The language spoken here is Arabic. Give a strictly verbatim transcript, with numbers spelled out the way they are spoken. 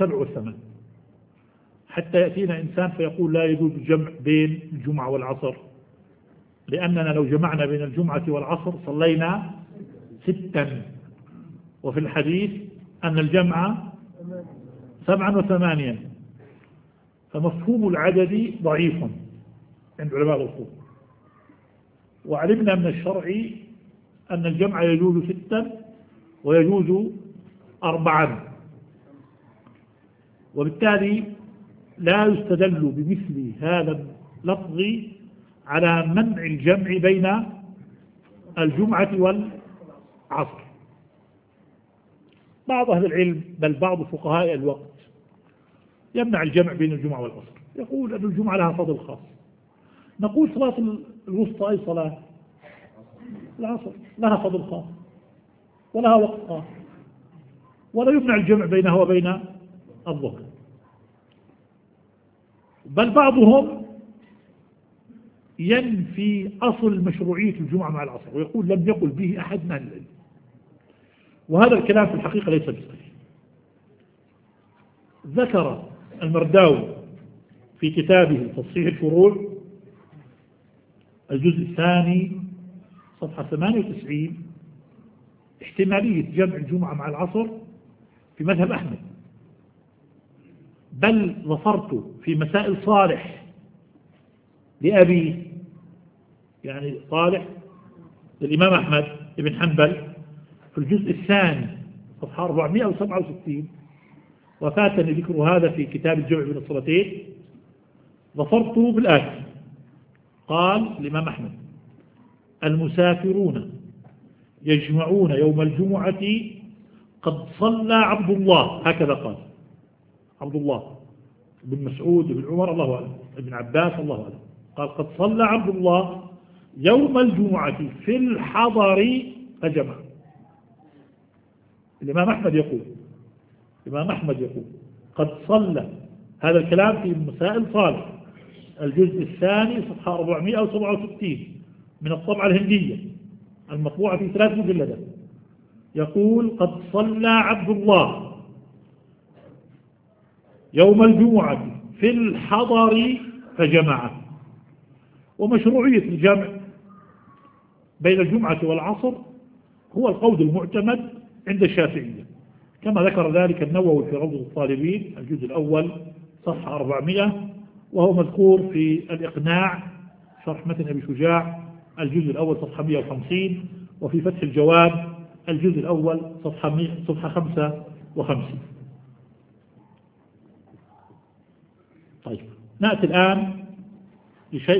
السبع والثمان، حتى يأتينا إنسان فيقول لا يجوز الجمع بين الجمعة والعصر، لأننا لو جمعنا بين الجمعة والعصر صلينا ستا، وفي الحديث أن الجمع سبعا وثمانيا، فمفهوم العدد ضعيف عند علماء الأصول. وعلمنا من الشرع أن الجمع يجوز ستا ويجوز أربعا، وبالتالي لا يستدل بمثل هذا اللفظ على منع الجمع بين الجمعة والعصر. بعض أهل العلم بل بعض فقهاء الوقت يمنع الجمع بين الجمعة والعصر، يقول أن الجمعة لها فضل خاص. نقول صلاة الوسطى أي صلاة؟ العصر لها فضل خاص ولها وقت خاص، ولا يمنع الجمع بينها وبين الظهر. بل بعضهم ينفي أصل مشروعية الجمعة مع العصر ويقول لم يقل به أحد من أهل العلم، وهذا الكلام في الحقيقة ليس بصحيح. ذكر المرداوي في كتابه تصحيح الفروع الجزء الثاني صفحة ثمانية وتسعين احتمالية جمع الجمعة مع العصر في مذهب أحمد، بل ظفرت في مسائل صالح لأبي، يعني صالح للإمام أحمد بن حنبل في الجزء الثاني صفحة أربعمائة وسبعة وستين، وفاتني ذكر هذا في كتاب الجمع بين الصلاتين. ظفرت بالآتي: قال الإمام أحمد: المسافرون يجمعون يوم الجمعة قد صلى عبد الله، هكذا قال عبد الله بن مسعود بن عمر الله أعلم ابن عباس الله أعلم، قال قد صلى عبد الله يوم الجمعة في الحضر فجمع. الإمام أحمد يقول الإمام أحمد يقول قد صلى، هذا الكلام في مسائل صالح الجزء الثاني صفحة أربعمائة وسبعة وستين من الطبعة الهندية المطبوعة في ثلاث مجلدات، يقول قد صلى عبد الله يوم الجمعة في الحضر فجمع. ومشروعية الجمع بين الجمعة والعصر هو القول المعتمد عند الشافعية، كما ذكر ذلك النووي في روضة الطالبين الجزء الأول صفحة أربعمائة، وهو مذكور في الإقناع شرح متن أبي شجاع الجزء الأول صفحة مائة وخمسين، وفي فتح الجواب الجزء الأول صفحة صفحة خمسة وخمسين. طيب، نأتي الآن لشيء